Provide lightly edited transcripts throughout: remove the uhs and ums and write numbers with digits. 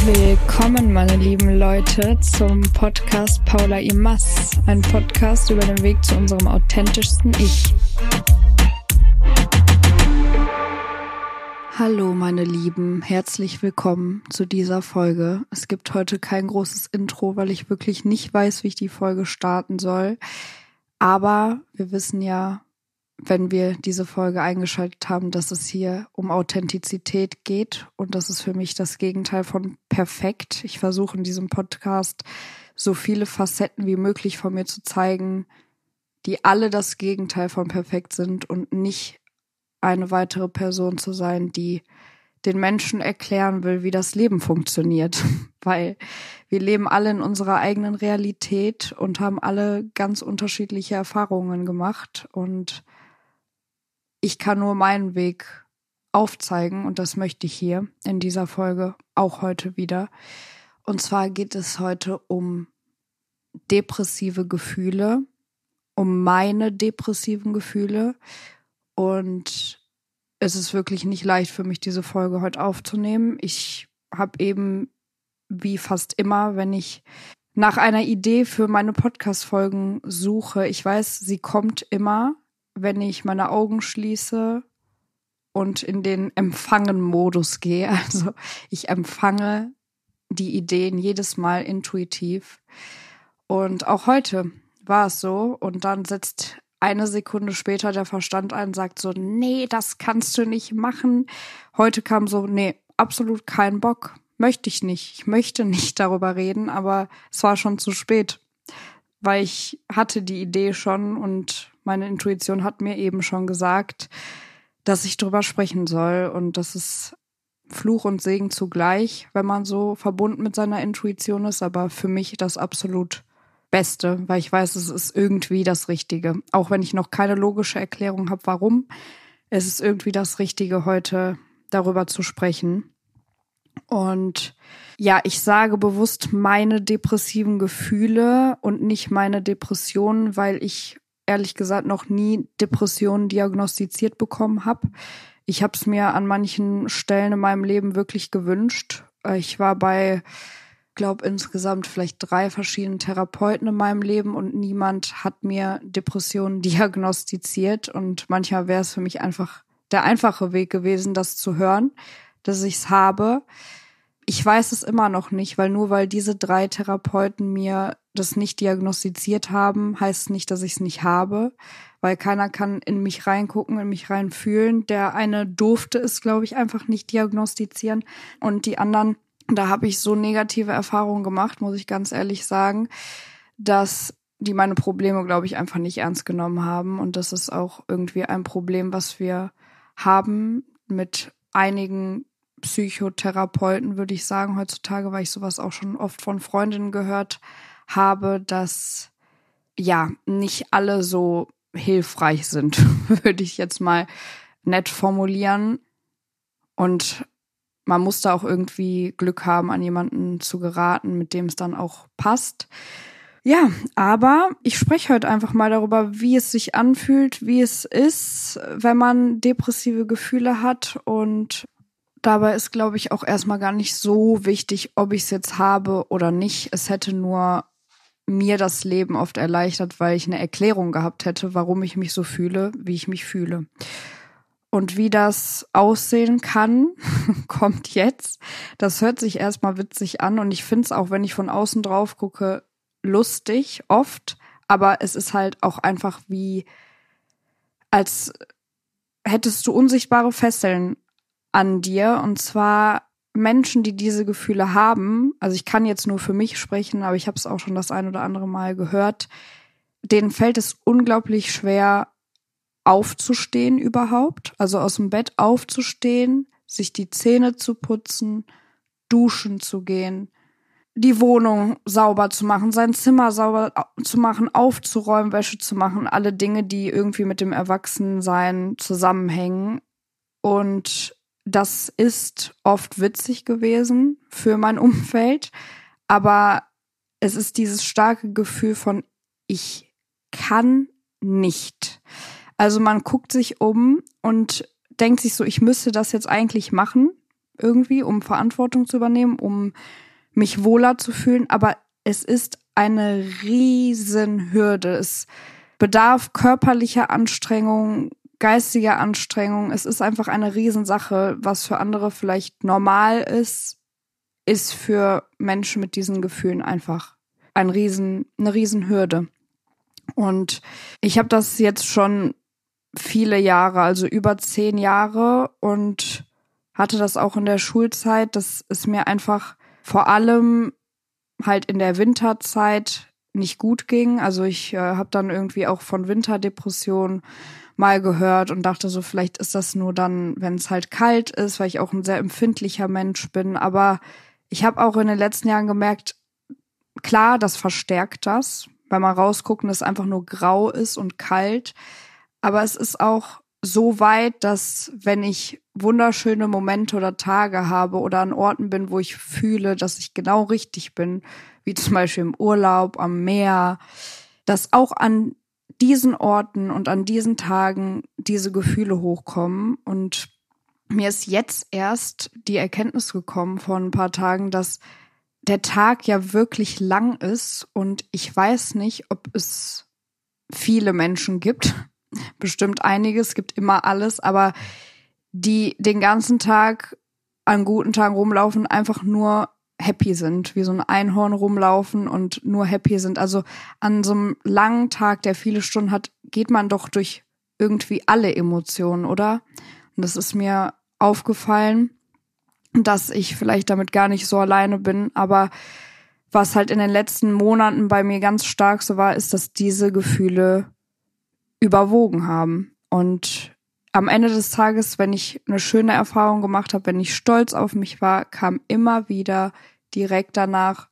Willkommen, meine lieben Leute, zum Podcast Paula Imas, ein Podcast über den Weg zu unserem authentischsten Ich. Hallo, meine Lieben, herzlich willkommen zu dieser Folge. Es gibt heute kein großes Intro, weil ich wirklich nicht weiß, wie ich die Folge starten soll. Aber wir wissen ja, wenn wir diese Folge eingeschaltet haben, dass es hier um Authentizität geht. Und das ist für mich das Gegenteil von perfekt. Ich versuche in diesem Podcast so viele Facetten wie möglich von mir zu zeigen, die alle das Gegenteil von perfekt sind und nicht eine weitere Person zu sein, die den Menschen erklären will, wie das Leben funktioniert. Weil wir leben alle in unserer eigenen Realität und haben alle ganz unterschiedliche Erfahrungen gemacht. Und ich kann nur meinen Weg aufzeigen und das möchte ich hier in dieser Folge auch heute wieder. Und zwar geht es heute um depressive Gefühle, um meine depressiven Gefühle. Und es ist wirklich nicht leicht für mich, diese Folge heute aufzunehmen. Ich habe eben, wie fast immer, wenn ich nach einer Idee für meine Podcast-Folgen suche, ich weiß, sie kommt immer, wenn ich meine Augen schließe und in den Empfangen-Modus gehe. Also ich empfange die Ideen jedes Mal intuitiv. Und auch heute war es so. Und dann setzt eine Sekunde später der Verstand ein und sagt so, nee, das kannst du nicht machen. Heute kam so, nee, absolut kein Bock. Möchte ich nicht. Ich möchte nicht darüber reden, aber es war schon zu spät. Weil ich hatte die Idee schon und meine Intuition hat mir eben schon gesagt, dass ich drüber sprechen soll. Und das ist Fluch und Segen zugleich, wenn man so verbunden mit seiner Intuition ist. Aber für mich das absolut Beste, weil ich weiß, es ist irgendwie das Richtige. Auch wenn ich noch keine logische Erklärung habe, warum. Es ist irgendwie das Richtige, heute darüber zu sprechen. Und ja, ich sage bewusst meine depressiven Gefühle und nicht meine Depressionen, weil ich ehrlich gesagt noch nie Depressionen diagnostiziert bekommen habe. Ich habe es mir an manchen Stellen in meinem Leben wirklich gewünscht. Ich war bei, glaube insgesamt vielleicht 3 verschiedenen Therapeuten in meinem Leben und niemand hat mir Depressionen diagnostiziert. Und manchmal wäre es für mich einfach der einfache Weg gewesen, das zu hören, dass ich es habe. Ich weiß es immer noch nicht, weil diese 3 Therapeuten mir das nicht diagnostiziert haben, heißt nicht, dass ich es nicht habe, weil keiner kann in mich reingucken, in mich reinfühlen. Der eine durfte es, glaube ich, einfach nicht diagnostizieren und die anderen, da habe ich so negative Erfahrungen gemacht, muss ich ganz ehrlich sagen, dass die meine Probleme, glaube ich, einfach nicht ernst genommen haben und das ist auch irgendwie ein Problem, was wir haben mit einigen Psychotherapeuten, würde ich sagen, heutzutage, weil ich sowas auch schon oft von Freundinnen gehört habe, dass ja nicht alle so hilfreich sind, würde ich jetzt mal nett formulieren. Und man muss da auch irgendwie Glück haben, an jemanden zu geraten, mit dem es dann auch passt. Ja, aber ich spreche heute einfach mal darüber, wie es sich anfühlt, wie es ist, wenn man depressive Gefühle hat und dabei ist, glaube ich, auch erstmal gar nicht so wichtig, ob ich es jetzt habe oder nicht. Es hätte nur mir das Leben oft erleichtert, weil ich eine Erklärung gehabt hätte, warum ich mich so fühle, wie ich mich fühle. Und wie das aussehen kann, kommt jetzt. Das hört sich erstmal witzig an und ich finde es auch, wenn ich von außen drauf gucke, lustig oft. Aber es ist halt auch einfach wie, als hättest du unsichtbare Fesseln an dir und zwar Menschen, die diese Gefühle haben, also ich kann jetzt nur für mich sprechen, aber ich habe es auch schon das ein oder andere Mal gehört, denen fällt es unglaublich schwer aufzustehen überhaupt, also aus dem Bett aufzustehen, sich die Zähne zu putzen, duschen zu gehen, die Wohnung sauber zu machen, sein Zimmer sauber zu machen, aufzuräumen, Wäsche zu machen, alle Dinge, die irgendwie mit dem Erwachsensein zusammenhängen und das ist oft witzig gewesen für mein Umfeld, aber es ist dieses starke Gefühl von, ich kann nicht. Also man guckt sich um und denkt sich so, ich müsste das jetzt eigentlich machen. irgendwie, um Verantwortung zu übernehmen, um mich wohler zu fühlen. Aber es ist eine Riesenhürde. Es bedarf körperlicher Anstrengung, geistiger Anstrengung. Es ist einfach eine Riesensache, was für andere vielleicht normal ist für Menschen mit diesen Gefühlen einfach eine Riesenhürde. Und ich habe das jetzt schon viele Jahre, also über 10 Jahre, und hatte das auch in der Schulzeit, dass es mir einfach vor allem halt in der Winterzeit nicht gut ging. Also ich habe dann irgendwie auch von Winterdepressionen mal gehört und dachte so, vielleicht ist das nur dann, wenn es halt kalt ist, weil ich auch ein sehr empfindlicher Mensch bin. Aber ich habe auch in den letzten Jahren gemerkt, klar, das verstärkt das, weil man rausguckt und es einfach nur grau ist und kalt. Aber es ist auch so weit, dass wenn ich wunderschöne Momente oder Tage habe oder an Orten bin, wo ich fühle, dass ich genau richtig bin, wie zum Beispiel im Urlaub, am Meer, dass auch an diesen Orten und an diesen Tagen diese Gefühle hochkommen. Und mir ist jetzt erst die Erkenntnis gekommen vor ein paar Tagen, dass der Tag ja wirklich lang ist und ich weiß nicht, ob es viele Menschen gibt, bestimmt einige, es gibt immer alles, aber die den ganzen Tag an guten Tagen rumlaufen, einfach nur happy sind, wie so ein Einhorn rumlaufen und nur happy sind. Also an so einem langen Tag, der viele Stunden hat, geht man doch durch irgendwie alle Emotionen, oder? Und das ist mir aufgefallen, dass ich vielleicht damit gar nicht so alleine bin, aber was halt in den letzten Monaten bei mir ganz stark so war, ist, dass diese Gefühle überwogen haben. Und am Ende des Tages, wenn ich eine schöne Erfahrung gemacht habe, wenn ich stolz auf mich war, kam immer wieder direkt danach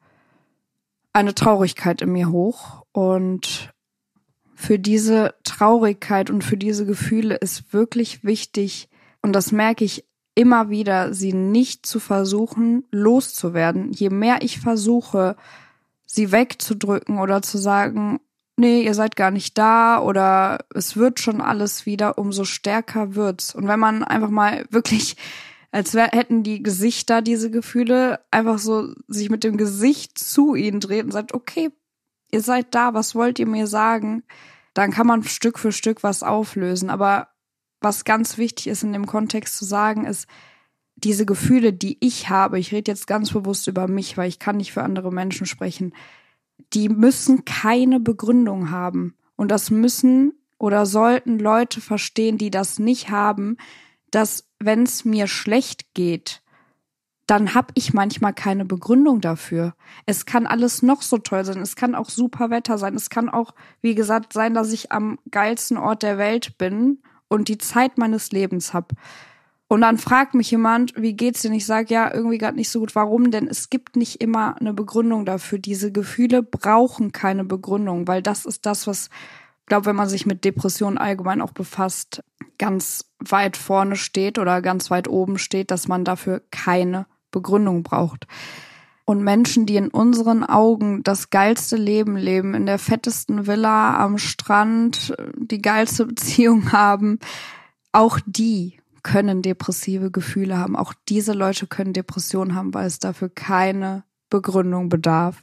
eine Traurigkeit in mir hoch. Und für diese Traurigkeit und für diese Gefühle ist wirklich wichtig, und das merke ich immer wieder, sie nicht zu versuchen, loszuwerden. Je mehr ich versuche, sie wegzudrücken oder zu sagen, nee, ihr seid gar nicht da oder es wird schon alles wieder, umso stärker wird's. Und wenn man einfach mal wirklich, hätten die Gesichter diese Gefühle, einfach so sich mit dem Gesicht zu ihnen dreht und sagt, okay, ihr seid da, was wollt ihr mir sagen? Dann kann man Stück für Stück was auflösen. Aber was ganz wichtig ist in dem Kontext zu sagen, ist, diese Gefühle, die ich habe, ich rede jetzt ganz bewusst über mich, weil ich kann nicht für andere Menschen sprechen, die müssen keine Begründung haben. Und das müssen oder sollten Leute verstehen, die das nicht haben, dass wenn es mir schlecht geht, dann habe ich manchmal keine Begründung dafür. Es kann alles noch so toll sein, es kann auch super Wetter sein, es kann auch, wie gesagt, sein, dass ich am geilsten Ort der Welt bin und die Zeit meines Lebens habe. Und dann fragt mich jemand, wie geht's dir? Ich sage, ja, irgendwie gerade nicht so gut. Warum? Denn es gibt nicht immer eine Begründung dafür. Diese Gefühle brauchen keine Begründung, weil das ist das, was, ich glaube, wenn man sich mit Depressionen allgemein auch befasst, ganz weit vorne steht oder ganz weit oben steht, dass man dafür keine Begründung braucht. Und Menschen, die in unseren Augen das geilste Leben leben, in der fettesten Villa am Strand, die geilste Beziehung haben, auch die können depressive Gefühle haben. Auch diese Leute können Depressionen haben, weil es dafür keine Begründung bedarf.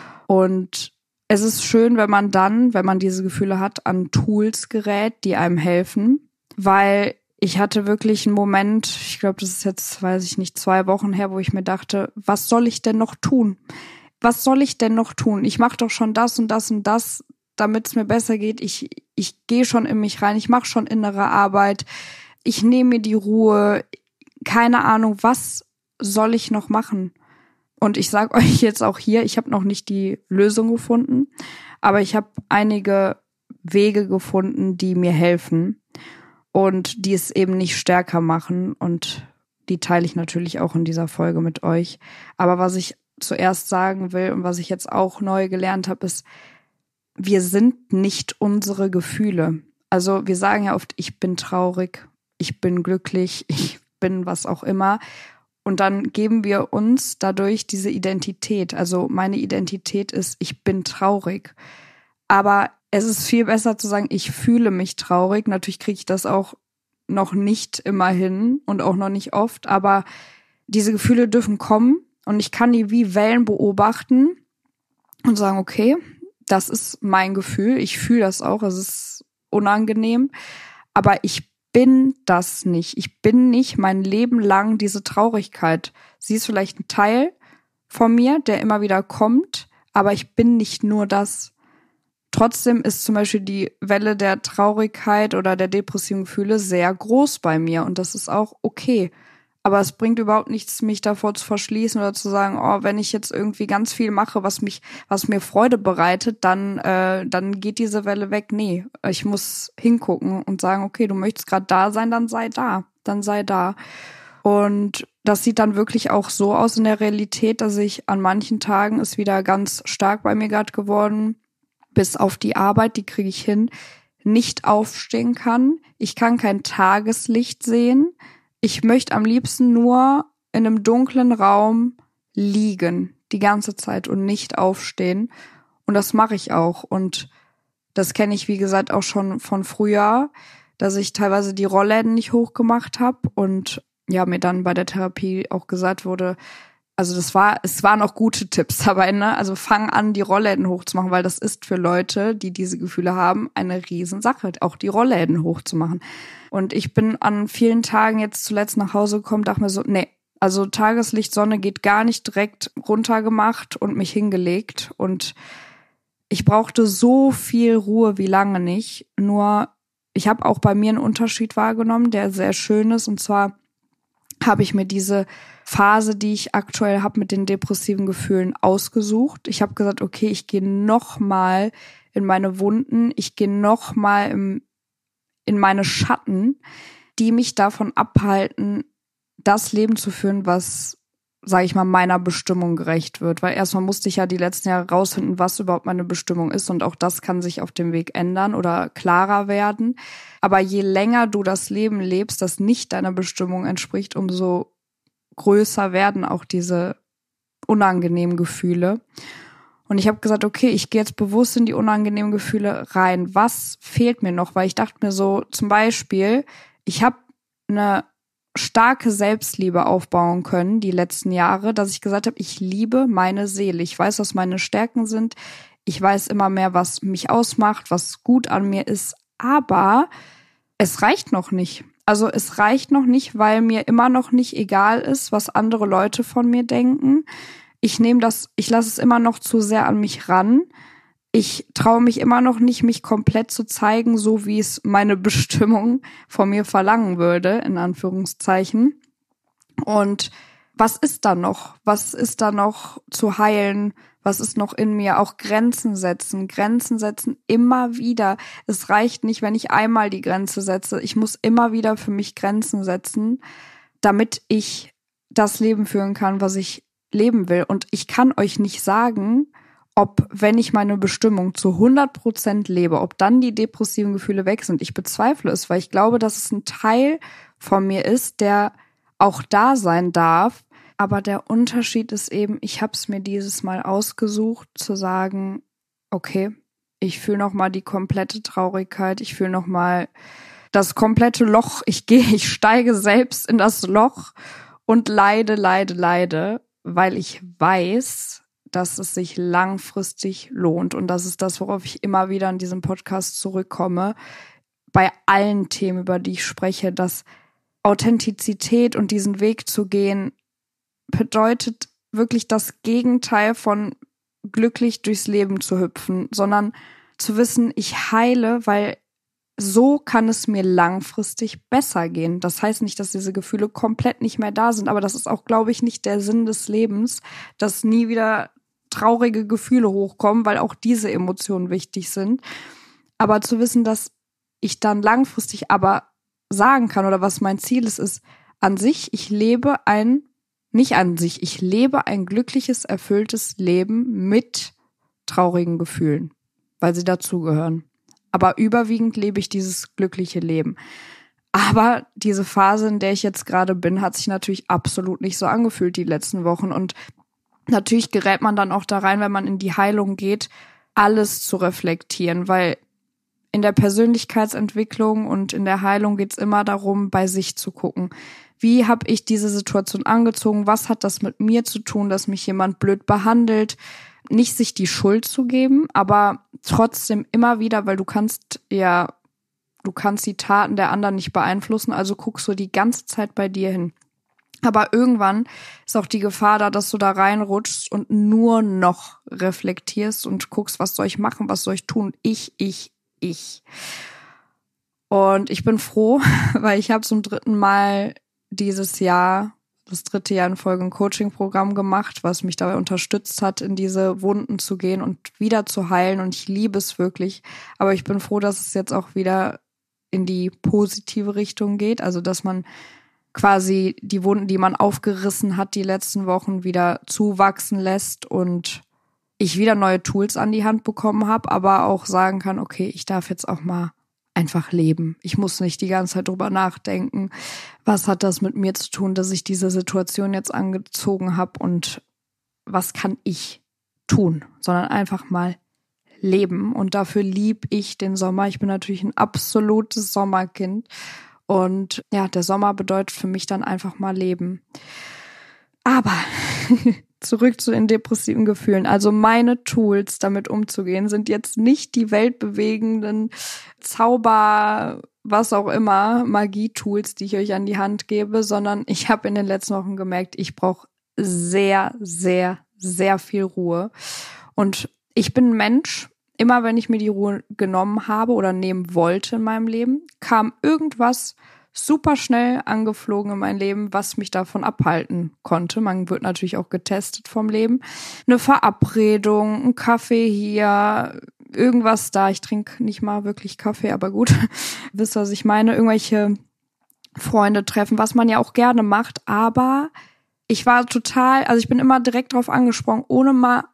Und es ist schön, wenn man dann, wenn man diese Gefühle hat, an Tools gerät, die einem helfen, weil ich hatte wirklich einen Moment, ich glaube, das ist jetzt, weiß ich nicht, 2 Wochen her, wo ich mir dachte, was soll ich denn noch tun? Was soll ich denn noch tun? Ich mache doch schon das und das und das, damit es mir besser geht. Ich gehe schon in mich rein, ich mache schon innere Arbeit, ich nehme mir die Ruhe, keine Ahnung, was soll ich noch machen? Und ich sage euch jetzt auch hier, ich habe noch nicht die Lösung gefunden, aber ich habe einige Wege gefunden, die mir helfen und die es eben nicht stärker machen, und die teile ich natürlich auch in dieser Folge mit euch. Aber was ich zuerst sagen will und was ich jetzt auch neu gelernt habe, ist, wir sind nicht unsere Gefühle. Also wir sagen ja oft, ich bin traurig, ich bin glücklich, ich bin was auch immer. Und dann geben wir uns dadurch diese Identität. Also meine Identität ist, ich bin traurig. Aber es ist viel besser zu sagen, ich fühle mich traurig. Natürlich kriege ich das auch noch nicht immer hin und auch noch nicht oft. Aber diese Gefühle dürfen kommen und ich kann die wie Wellen beobachten und sagen, okay, das ist mein Gefühl, ich fühle das auch, es ist unangenehm, aber ich bin das nicht. Ich bin nicht mein Leben lang diese Traurigkeit. Sie ist vielleicht ein Teil von mir, der immer wieder kommt, aber ich bin nicht nur das. Trotzdem ist zum Beispiel die Welle der Traurigkeit oder der depressiven Gefühle sehr groß bei mir und das ist auch okay. Aber es bringt überhaupt nichts, mich davor zu verschließen oder zu sagen, oh, wenn ich jetzt irgendwie ganz viel mache, was mir Freude bereitet, dann geht diese Welle weg. Nee, ich muss hingucken und sagen, okay, du möchtest gerade da sein, dann sei da. Und das sieht dann wirklich auch so aus in der Realität, dass ich an manchen Tagen ist wieder ganz stark bei mir gerade geworden, bis auf die Arbeit, die kriege ich hin, nicht aufstehen kann. Ich kann kein Tageslicht sehen. Ich möchte am liebsten nur in einem dunklen Raum liegen, die ganze Zeit und nicht aufstehen. Und das mache ich auch. Und das kenne ich, wie gesagt, auch schon von früher, dass ich teilweise die Rollläden nicht hochgemacht habe und ja, mir dann bei der Therapie auch gesagt wurde, also es waren auch gute Tipps dabei, ne? Also fang an, die Rollläden hochzumachen, weil das ist für Leute, die diese Gefühle haben, eine Riesensache, auch die Rollläden hochzumachen. Und ich bin an vielen Tagen jetzt zuletzt nach Hause gekommen, dachte mir so, nee, also Tageslicht, Sonne geht gar nicht, direkt runtergemacht und mich hingelegt. Und ich brauchte so viel Ruhe wie lange nicht. Nur ich habe auch bei mir einen Unterschied wahrgenommen, der sehr schön ist. Und zwar habe ich mir diese Phase, die ich aktuell habe mit den depressiven Gefühlen, ausgesucht. Ich habe gesagt, okay, ich gehe nochmal in meine Wunden, ich gehe nochmal in meine Schatten, die mich davon abhalten, das Leben zu führen, was, sage ich mal, meiner Bestimmung gerecht wird. Weil erstmal musste ich ja die letzten Jahre rausfinden, was überhaupt meine Bestimmung ist. Und auch das kann sich auf dem Weg ändern oder klarer werden. Aber je länger du das Leben lebst, das nicht deiner Bestimmung entspricht, umso größer werden auch diese unangenehmen Gefühle. Und ich habe gesagt, okay, ich gehe jetzt bewusst in die unangenehmen Gefühle rein. Was fehlt mir noch? Weil ich dachte mir so, zum Beispiel, ich habe eine starke Selbstliebe aufbauen können die letzten Jahre, dass ich gesagt habe, ich liebe meine Seele. Ich weiß, was meine Stärken sind. Ich weiß immer mehr, was mich ausmacht, was gut an mir ist. Aber es reicht noch nicht. Also es reicht noch nicht, weil mir immer noch nicht egal ist, was andere Leute von mir denken. Ich lasse es immer noch zu sehr an mich ran. Ich traue mich immer noch nicht, mich komplett zu zeigen, so wie es meine Bestimmung von mir verlangen würde, in Anführungszeichen. Und was ist da noch? Was ist da noch zu heilen? Was ist noch in mir? Auch Grenzen setzen immer wieder. Es reicht nicht, wenn ich einmal die Grenze setze. Ich muss immer wieder für mich Grenzen setzen, damit ich das Leben führen kann, was ich leben will. Und ich kann euch nicht sagen, ob, wenn ich meine Bestimmung zu 100% lebe, ob dann die depressiven Gefühle weg sind. Ich bezweifle es, weil ich glaube, dass es ein Teil von mir ist, der auch da sein darf. Aber der Unterschied ist eben, ich habe es mir dieses Mal ausgesucht, zu sagen, okay, ich fühle nochmal die komplette Traurigkeit, ich fühle nochmal das komplette Loch, ich steige selbst in das Loch und leide, weil ich weiß, dass es sich langfristig lohnt. Und das ist das, worauf ich immer wieder in diesem Podcast zurückkomme. Bei allen Themen, über die ich spreche, dass Authentizität und diesen Weg zu gehen, bedeutet wirklich das Gegenteil von glücklich durchs Leben zu hüpfen, sondern zu wissen, ich heile, weil so kann es mir langfristig besser gehen. Das heißt nicht, dass diese Gefühle komplett nicht mehr da sind, aber das ist auch, glaube ich, nicht der Sinn des Lebens, dass nie wieder traurige Gefühle hochkommen, weil auch diese Emotionen wichtig sind. Aber zu wissen, dass ich dann langfristig aber sagen kann oder was mein Ziel ist an sich, ich lebe ein glückliches, erfülltes Leben mit traurigen Gefühlen, weil sie dazugehören. Aber überwiegend lebe ich dieses glückliche Leben. Aber diese Phase, in der ich jetzt gerade bin, hat sich natürlich absolut nicht so angefühlt die letzten Wochen. Und natürlich gerät man dann auch da rein, wenn man in die Heilung geht, alles zu reflektieren, weil in der Persönlichkeitsentwicklung und in der Heilung geht's immer darum, bei sich zu gucken. Wie habe ich diese Situation angezogen? Was hat das mit mir zu tun, dass mich jemand blöd behandelt? Nicht sich die Schuld zu geben, aber trotzdem immer wieder, weil du kannst die Taten der anderen nicht beeinflussen, also guckst du die ganze Zeit bei dir hin. Aber irgendwann ist auch die Gefahr da, dass du da reinrutschst und nur noch reflektierst und guckst, was soll ich machen, was soll ich tun? Ich. Und ich bin froh, weil ich habe zum 3. Mal dieses Jahr, das 3. Jahr in Folge, ein Coaching-Programm gemacht, was mich dabei unterstützt hat, in diese Wunden zu gehen und wieder zu heilen. Und ich liebe es wirklich. Aber ich bin froh, dass es jetzt auch wieder in die positive Richtung geht. Also, dass man quasi die Wunden, die man aufgerissen hat, die letzten Wochen wieder zuwachsen lässt und ich wieder neue Tools an die Hand bekommen habe, aber auch sagen kann, okay, ich darf jetzt auch mal einfach leben. Ich muss nicht die ganze Zeit drüber nachdenken, was hat das mit mir zu tun, dass ich diese Situation jetzt angezogen habe und was kann ich tun, sondern einfach mal leben. Und dafür liebe ich den Sommer. Ich bin natürlich ein absolutes Sommerkind. Und ja, der Sommer bedeutet für mich dann einfach mal leben. Aber zurück zu den depressiven Gefühlen. Also meine Tools, damit umzugehen, sind jetzt nicht die weltbewegenden Zauber, was auch immer, Magie-Tools, die ich euch an die Hand gebe, sondern ich habe in den letzten Wochen gemerkt, ich brauche sehr, sehr, sehr viel Ruhe. Und ich bin ein Mensch, immer wenn ich mir die Ruhe genommen habe oder nehmen wollte in meinem Leben, kam irgendwas super schnell angeflogen in mein Leben, was mich davon abhalten konnte. Man wird natürlich auch getestet vom Leben. Eine Verabredung, ein Kaffee hier, irgendwas da. Ich trinke nicht mal wirklich Kaffee, aber gut. Wisst ihr, was ich meine? Irgendwelche Freunde treffen, was man ja auch gerne macht. Aber ich war ich bin immer direkt drauf angesprungen, ohne mal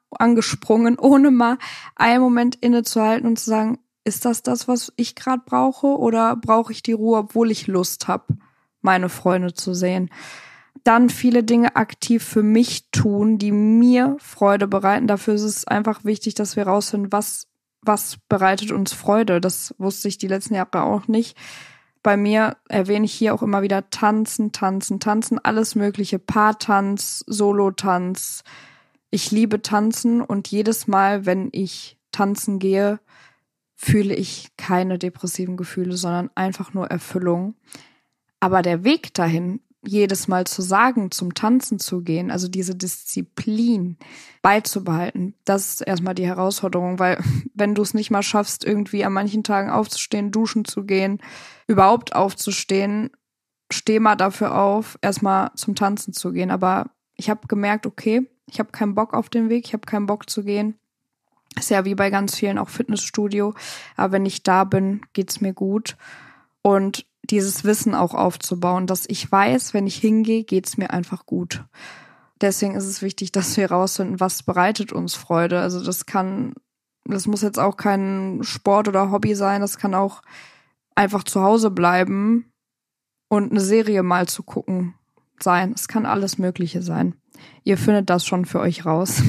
einen Moment innezuhalten und zu sagen, ist das, was ich gerade brauche oder brauche ich die Ruhe, obwohl ich Lust habe, meine Freunde zu sehen? Dann viele Dinge aktiv für mich tun, die mir Freude bereiten. Dafür ist es einfach wichtig, dass wir rausfinden, was bereitet uns Freude. Das wusste ich die letzten Jahre auch nicht. Bei mir erwähne ich hier auch immer wieder tanzen, alles mögliche, Paartanz, Solotanz. Ich liebe tanzen und jedes Mal, wenn ich tanzen gehe, fühle ich keine depressiven Gefühle, sondern einfach nur Erfüllung. Aber der Weg dahin, jedes Mal zu sagen, zum Tanzen zu gehen, also diese Disziplin beizubehalten, das ist erstmal die Herausforderung, weil wenn du es nicht mal schaffst, irgendwie an manchen Tagen aufzustehen, duschen zu gehen, überhaupt aufzustehen, steh mal dafür auf, erstmal zum Tanzen zu gehen. Aber ich habe gemerkt, okay, ich habe keinen Bock auf den Weg, ich habe keinen Bock zu gehen. Ist ja wie bei ganz vielen auch Fitnessstudio. Aber wenn ich da bin, geht's mir gut. Und dieses Wissen auch aufzubauen, dass ich weiß, wenn ich hingehe, geht's mir einfach gut. Deswegen ist es wichtig, dass wir herausfinden, was bereitet uns Freude. Also das muss jetzt auch kein Sport oder Hobby sein. Das kann auch einfach zu Hause bleiben und eine Serie mal zu gucken sein. Es kann alles Mögliche sein. Ihr findet das schon für euch raus.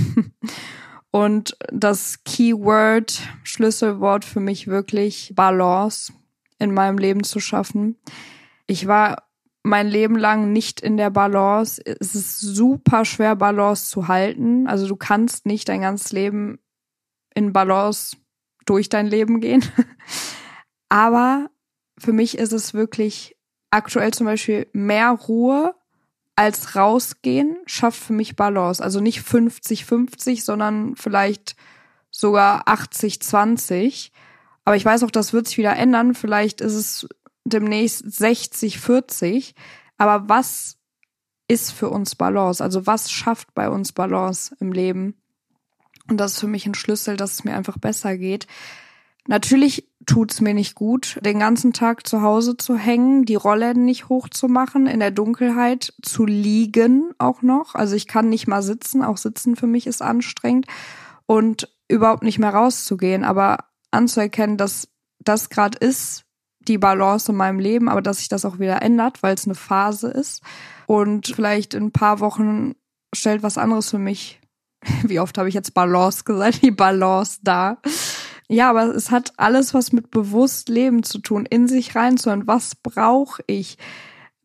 Und das Keyword, Schlüsselwort für mich wirklich Balance in meinem Leben zu schaffen. Ich war mein Leben lang nicht in der Balance. Es ist super schwer, Balance zu halten. Also du kannst nicht dein ganzes Leben in Balance durch dein Leben gehen. Aber für mich ist es wirklich aktuell zum Beispiel mehr Ruhe als rausgehen, schafft für mich Balance. Also nicht 50-50, sondern vielleicht sogar 80-20. Aber ich weiß auch, das wird sich wieder ändern. Vielleicht ist es demnächst 60-40. Aber was ist für uns Balance? Also was schafft bei uns Balance im Leben? Und das ist für mich ein Schlüssel, dass es mir einfach besser geht. Natürlich tut's mir nicht gut, den ganzen Tag zu Hause zu hängen, die Rollläden nicht hochzumachen, in der Dunkelheit zu liegen auch noch. Also ich kann nicht mal sitzen, auch sitzen für mich ist anstrengend und überhaupt nicht mehr rauszugehen. Aber anzuerkennen, dass das gerade ist, die Balance in meinem Leben, aber dass sich das auch wieder ändert, weil es eine Phase ist. Und vielleicht in ein paar Wochen stellt was anderes für mich, wie oft habe ich jetzt Balance gesagt, die Balance da. Ja, aber es hat alles was mit bewusst Leben zu tun, in sich reinzuhören. Was brauche ich?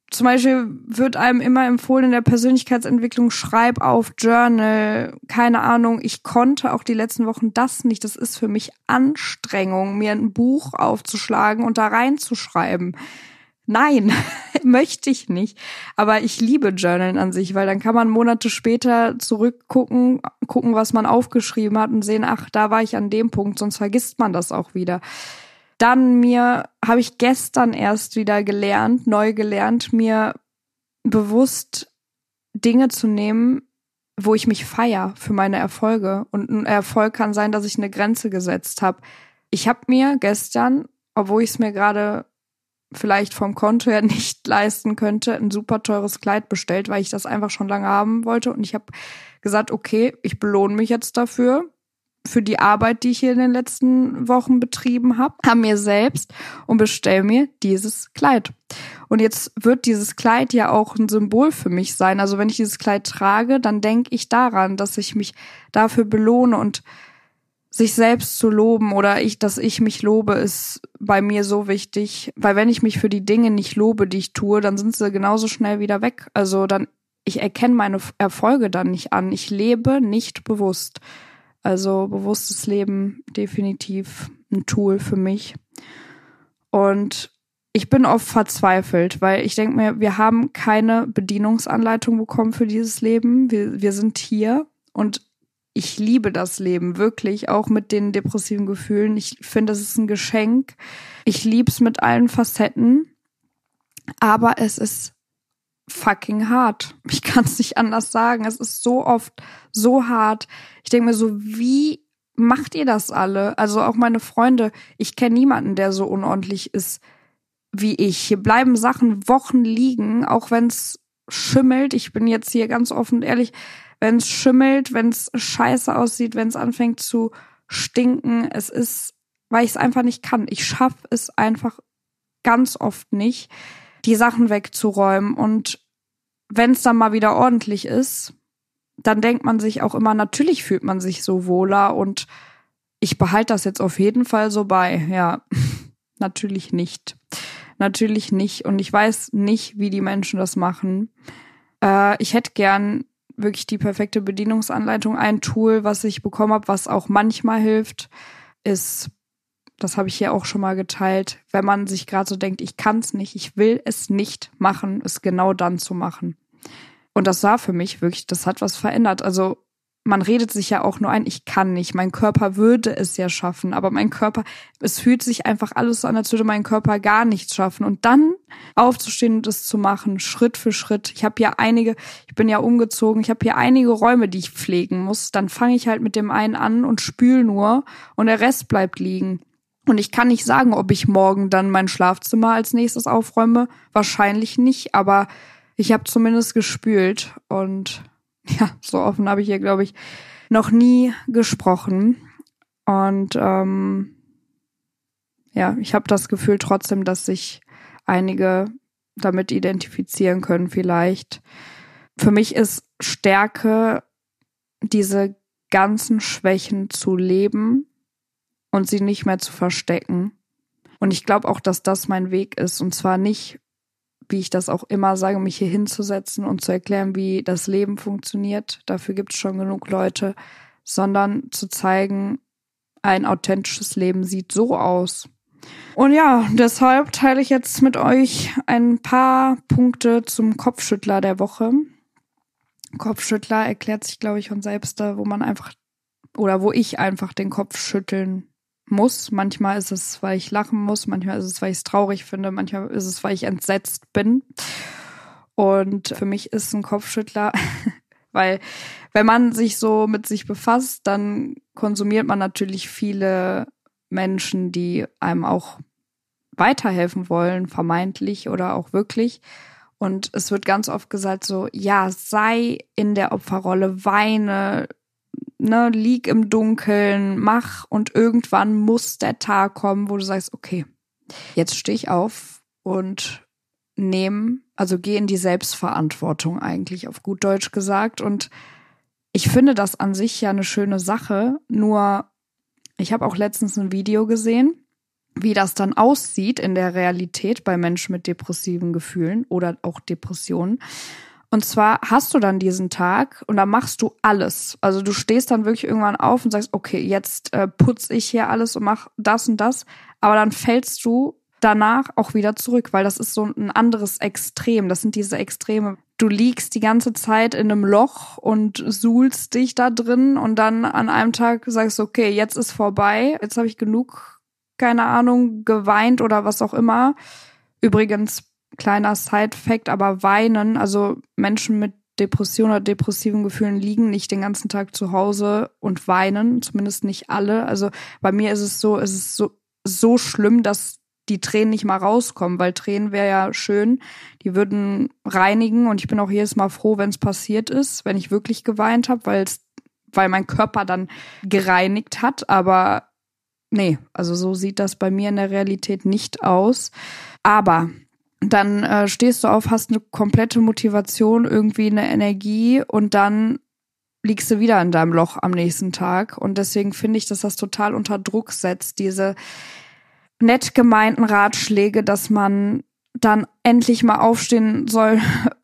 zum Beispiel wird einem immer empfohlen in der Persönlichkeitsentwicklung, schreib auf Journal, keine Ahnung, ich konnte auch die letzten Wochen das nicht. Das ist für mich Anstrengung, mir ein Buch aufzuschlagen und da reinzuschreiben. Nein, möchte ich nicht. Aber ich liebe Journalen an sich, weil dann kann man Monate später zurückgucken, was man aufgeschrieben hat und sehen, ach, da war ich an dem Punkt, sonst vergisst man das auch wieder. Dann habe ich gestern erst wieder neu gelernt, mir bewusst Dinge zu nehmen, wo ich mich feiere für meine Erfolge. Und ein Erfolg kann sein, dass ich eine Grenze gesetzt habe. Ich habe mir gestern, obwohl ich es mir gerade vielleicht vom Konto her nicht leisten könnte, ein super teures Kleid bestellt, weil ich das einfach schon lange haben wollte. Und ich habe gesagt, okay, ich belohne mich jetzt dafür, für die Arbeit, die ich hier in den letzten Wochen betrieben habe, an mir selbst und bestelle mir dieses Kleid. Und jetzt wird dieses Kleid ja auch ein Symbol für mich sein. Also wenn ich dieses Kleid trage, dann denke ich daran, dass ich mich dafür belohne und sich selbst zu loben oder dass ich mich lobe, ist bei mir so wichtig. Weil wenn ich mich für die Dinge nicht lobe, die ich tue, dann sind sie genauso schnell wieder weg. Also ich erkenne meine Erfolge dann nicht an. Ich lebe nicht bewusst. Also bewusstes Leben definitiv ein Tool für mich. Und ich bin oft verzweifelt, weil ich denke mir, wir haben keine Bedienungsanleitung bekommen für dieses Leben. Wir sind hier und ich liebe das Leben wirklich, auch mit den depressiven Gefühlen. Ich finde, es ist ein Geschenk. Ich liebe es mit allen Facetten, aber es ist fucking hart. Ich kann es nicht anders sagen. Es ist so oft so hart. Ich denke mir so, wie macht ihr das alle? Also auch meine Freunde, ich kenne niemanden, der so unordentlich ist wie ich. Hier bleiben Sachen Wochen liegen, auch wenn es schimmelt. Ich bin jetzt hier ganz offen und ehrlich, wenn es schimmelt, wenn es scheiße aussieht, wenn es anfängt zu stinken, es ist, weil ich es einfach nicht kann. Ich schaffe es einfach ganz oft nicht, die Sachen wegzuräumen. Und wenn es dann mal wieder ordentlich ist, dann denkt man sich auch immer, natürlich fühlt man sich so wohler und ich behalte das jetzt auf jeden Fall so bei. Ja, natürlich nicht. Natürlich nicht. Und ich weiß nicht, wie die Menschen das machen. Ich hätte gern wirklich die perfekte Bedienungsanleitung. Ein Tool, was ich bekommen habe, was auch manchmal hilft, ist, das habe ich hier auch schon mal geteilt, wenn man sich gerade so denkt, ich kann es nicht, ich will es nicht machen, es genau dann zu machen. Und das war für mich wirklich, das hat was verändert. Also man redet sich ja auch nur ein, ich kann nicht, mein Körper würde es ja schaffen, aber mein Körper, es fühlt sich einfach alles so an, als würde mein Körper gar nichts schaffen. Und dann aufzustehen und es zu machen, Schritt für Schritt. Ich bin ja umgezogen, ich habe hier einige Räume, die ich pflegen muss. Dann fange ich halt mit dem einen an und spül nur und der Rest bleibt liegen. Und ich kann nicht sagen, ob ich morgen dann mein Schlafzimmer als nächstes aufräume. Wahrscheinlich nicht, aber ich habe zumindest gespült und ja, so offen habe ich hier, glaube ich, noch nie gesprochen. Und ja, ich habe das Gefühl trotzdem, dass sich einige damit identifizieren können vielleicht. Für mich ist Stärke, diese ganzen Schwächen zu leben und sie nicht mehr zu verstecken. Und ich glaube auch, dass das mein Weg ist. Und zwar nicht, wie ich das auch immer sage, mich hier hinzusetzen und zu erklären, wie das Leben funktioniert. Dafür gibt es schon genug Leute. Sondern zu zeigen, ein authentisches Leben sieht so aus. Und ja, deshalb teile ich jetzt mit euch ein paar Punkte zum Kopfschüttler der Woche. Kopfschüttler erklärt sich, glaube ich, von selbst, da wo ich einfach den Kopf schütteln muss. Manchmal ist es, weil ich lachen muss, manchmal ist es, weil ich es traurig finde, manchmal ist es, weil ich entsetzt bin. Und für mich ist ein Kopfschüttler, weil wenn man sich so mit sich befasst, dann konsumiert man natürlich viele Menschen, die einem auch weiterhelfen wollen, vermeintlich oder auch wirklich. Und es wird ganz oft gesagt so, ja, sei in der Opferrolle, weine, lieg im Dunkeln, mach und irgendwann muss der Tag kommen, wo du sagst, okay, jetzt stehe ich auf und gehe in die Selbstverantwortung eigentlich, auf gut Deutsch gesagt. Und ich finde das an sich ja eine schöne Sache, nur ich habe auch letztens ein Video gesehen, wie das dann aussieht in der Realität bei Menschen mit depressiven Gefühlen oder auch Depressionen. Und zwar hast du dann diesen Tag und da machst du alles. Also du stehst dann wirklich irgendwann auf und sagst, okay, jetzt putze ich hier alles und mach das und das. Aber dann fällst du danach auch wieder zurück, weil das ist so ein anderes Extrem. Das sind diese Extreme. Du liegst die ganze Zeit in einem Loch und suhlst dich da drin und dann an einem Tag sagst du, okay, jetzt ist vorbei. Jetzt habe ich genug, keine Ahnung, geweint oder was auch immer. Übrigens, kleiner Side-Fact, aber weinen, also Menschen mit Depressionen oder depressiven Gefühlen liegen nicht den ganzen Tag zu Hause und weinen, zumindest nicht alle. Also bei mir ist es so schlimm, dass die Tränen nicht mal rauskommen, weil Tränen wäre ja schön, die würden reinigen und ich bin auch jedes Mal froh, wenn es passiert ist, wenn ich wirklich geweint habe, weil mein Körper dann gereinigt hat, aber nee, also so sieht das bei mir in der Realität nicht aus. Aber dann stehst du auf, hast eine komplette Motivation, irgendwie eine Energie und dann liegst du wieder in deinem Loch am nächsten Tag. Und deswegen finde ich, dass das total unter Druck setzt, diese nett gemeinten Ratschläge, dass man dann endlich mal aufstehen soll,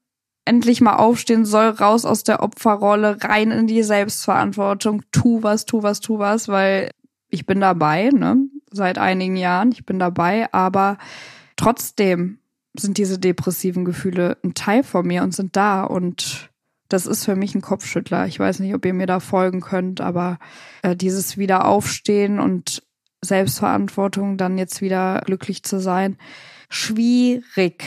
raus aus der Opferrolle, rein in die Selbstverantwortung, tu was, weil ich bin dabei, ne? Seit einigen Jahren, ich bin dabei, aber trotzdem sind diese depressiven Gefühle ein Teil von mir und sind da und das ist für mich ein Kopfschüttler. Ich weiß nicht, ob ihr mir da folgen könnt, aber dieses Wiederaufstehen und Selbstverantwortung, dann jetzt wieder glücklich zu sein, schwierig.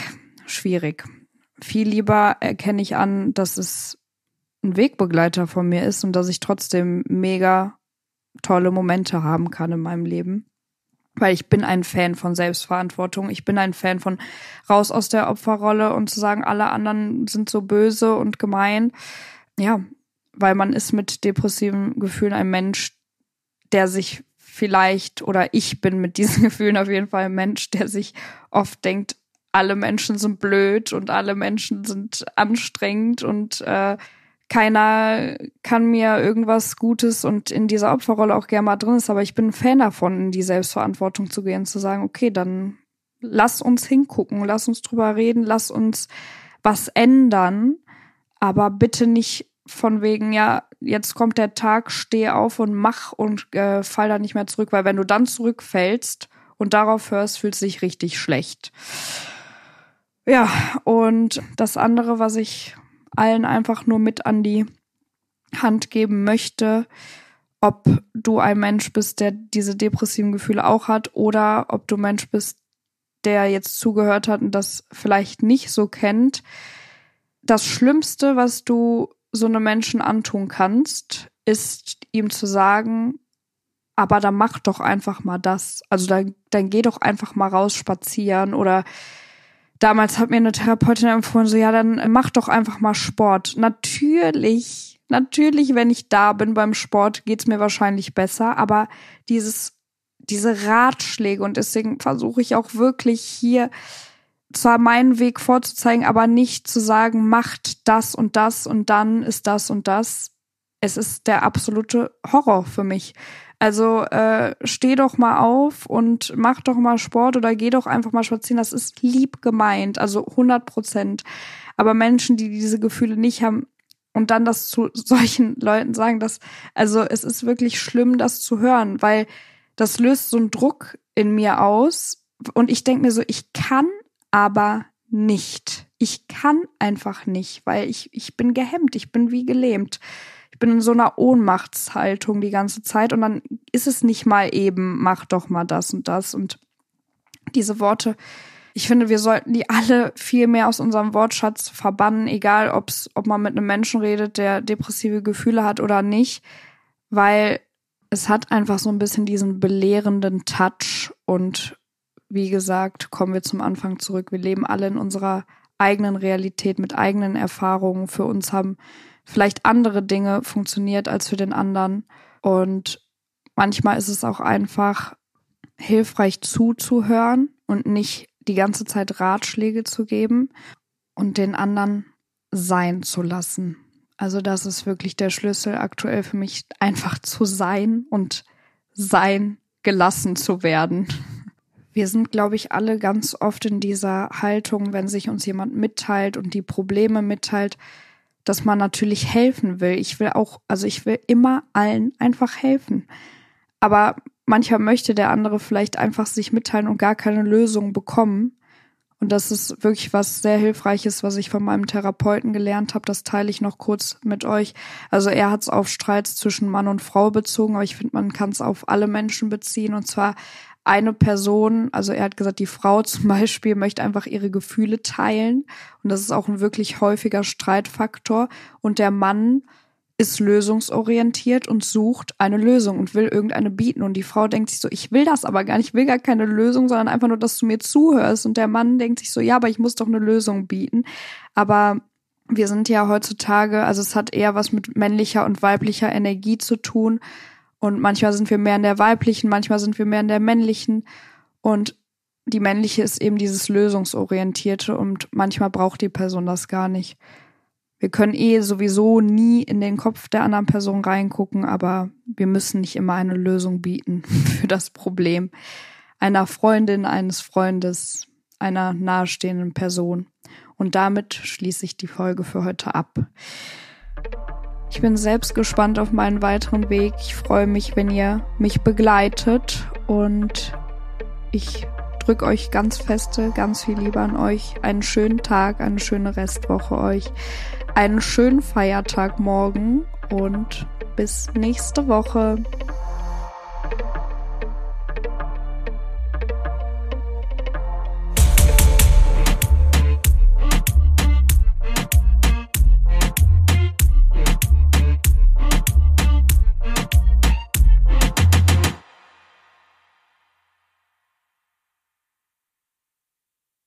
Viel lieber erkenne ich an, dass es ein Wegbegleiter von mir ist und dass ich trotzdem mega tolle Momente haben kann in meinem Leben. Weil ich bin ein Fan von Selbstverantwortung. Ich bin ein Fan von raus aus der Opferrolle und zu sagen, alle anderen sind so böse und gemein. Ja, weil man ist mit depressiven Gefühlen ein Mensch, der sich vielleicht, oder ich bin mit diesen Gefühlen auf jeden Fall ein Mensch, der sich oft denkt, alle Menschen sind blöd und alle Menschen sind anstrengend und keiner kann mir irgendwas Gutes und in dieser Opferrolle auch gerne mal drin ist, aber ich bin ein Fan davon, in die Selbstverantwortung zu gehen, zu sagen, okay, dann lass uns hingucken, lass uns drüber reden, lass uns was ändern, aber bitte nicht von wegen, ja, jetzt kommt der Tag, steh auf und mach und fall da nicht mehr zurück, weil wenn du dann zurückfällst und darauf hörst, fühlst du dich richtig schlecht. Ja, und das andere, was ich allen einfach nur mit an die Hand geben möchte, ob du ein Mensch bist, der diese depressiven Gefühle auch hat oder ob du ein Mensch bist, der jetzt zugehört hat und das vielleicht nicht so kennt. Das Schlimmste, was du so einem Menschen antun kannst, ist ihm zu sagen, aber dann mach doch einfach mal das. Also dann geh doch einfach mal raus spazieren oder damals hat mir eine Therapeutin empfohlen, so ja, dann mach doch einfach mal Sport. Natürlich, wenn ich da bin beim Sport, geht's mir wahrscheinlich besser, aber diese Ratschläge und deswegen versuche ich auch wirklich hier zwar meinen Weg vorzuzeigen, aber nicht zu sagen, macht das und dann ist das und das. Es ist der absolute Horror für mich. Also steh doch mal auf und mach doch mal Sport oder geh doch einfach mal spazieren. Das ist lieb gemeint, also 100%. Aber Menschen, die diese Gefühle nicht haben und dann das zu solchen Leuten sagen, also es ist wirklich schlimm, das zu hören, weil das löst so einen Druck in mir aus. Und ich denke mir so, ich kann aber nicht. Ich kann einfach nicht, weil ich bin gehemmt, ich bin wie gelähmt. Ich bin in so einer Ohnmachtshaltung die ganze Zeit und dann ist es nicht mal eben, mach doch mal das und das. Und diese Worte, ich finde, wir sollten die alle viel mehr aus unserem Wortschatz verbannen, egal ob man mit einem Menschen redet, der depressive Gefühle hat oder nicht, weil es hat einfach so ein bisschen diesen belehrenden Touch und wie gesagt, kommen wir zum Anfang zurück. Wir leben alle in unserer eigenen Realität mit eigenen Erfahrungen. Für uns haben vielleicht andere Dinge funktioniert als für den anderen. Und manchmal ist es auch einfach hilfreich zuzuhören und nicht die ganze Zeit Ratschläge zu geben und den anderen sein zu lassen. Also das ist wirklich der Schlüssel aktuell für mich, einfach zu sein und sein gelassen zu werden. Wir sind, glaube ich, alle ganz oft in dieser Haltung, wenn sich uns jemand mitteilt und die Probleme mitteilt, dass man natürlich helfen will. Ich will immer allen einfach helfen. Aber manchmal möchte der andere vielleicht einfach sich mitteilen und gar keine Lösung bekommen. Und das ist wirklich was sehr Hilfreiches, was ich von meinem Therapeuten gelernt habe. Das teile ich noch kurz mit euch. Also er hat es auf Streits zwischen Mann und Frau bezogen, aber ich finde, man kann es auf alle Menschen beziehen. Und zwar eine Person, also er hat gesagt, die Frau zum Beispiel möchte einfach ihre Gefühle teilen. Und das ist auch ein wirklich häufiger Streitfaktor. Und der Mann ist lösungsorientiert und sucht eine Lösung und will irgendeine bieten. Und die Frau denkt sich so, ich will das aber gar nicht, ich will gar keine Lösung, sondern einfach nur, dass du mir zuhörst. Und der Mann denkt sich so, ja, aber ich muss doch eine Lösung bieten. Aber wir sind ja heutzutage, also es hat eher was mit männlicher und weiblicher Energie zu tun. Und manchmal sind wir mehr in der weiblichen, manchmal sind wir mehr in der männlichen. Und die männliche ist eben dieses Lösungsorientierte und manchmal braucht die Person das gar nicht. Wir können sowieso nie in den Kopf der anderen Person reingucken, aber wir müssen nicht immer eine Lösung bieten für das Problem einer Freundin, eines Freundes, einer nahestehenden Person. Und damit schließe ich die Folge für heute ab. Ich bin selbst gespannt auf meinen weiteren Weg. Ich freue mich, wenn ihr mich begleitet und ich drücke euch ganz viel Liebe an euch. Einen schönen Tag, eine schöne Restwoche euch. Einen schönen Feiertag morgen und bis nächste Woche.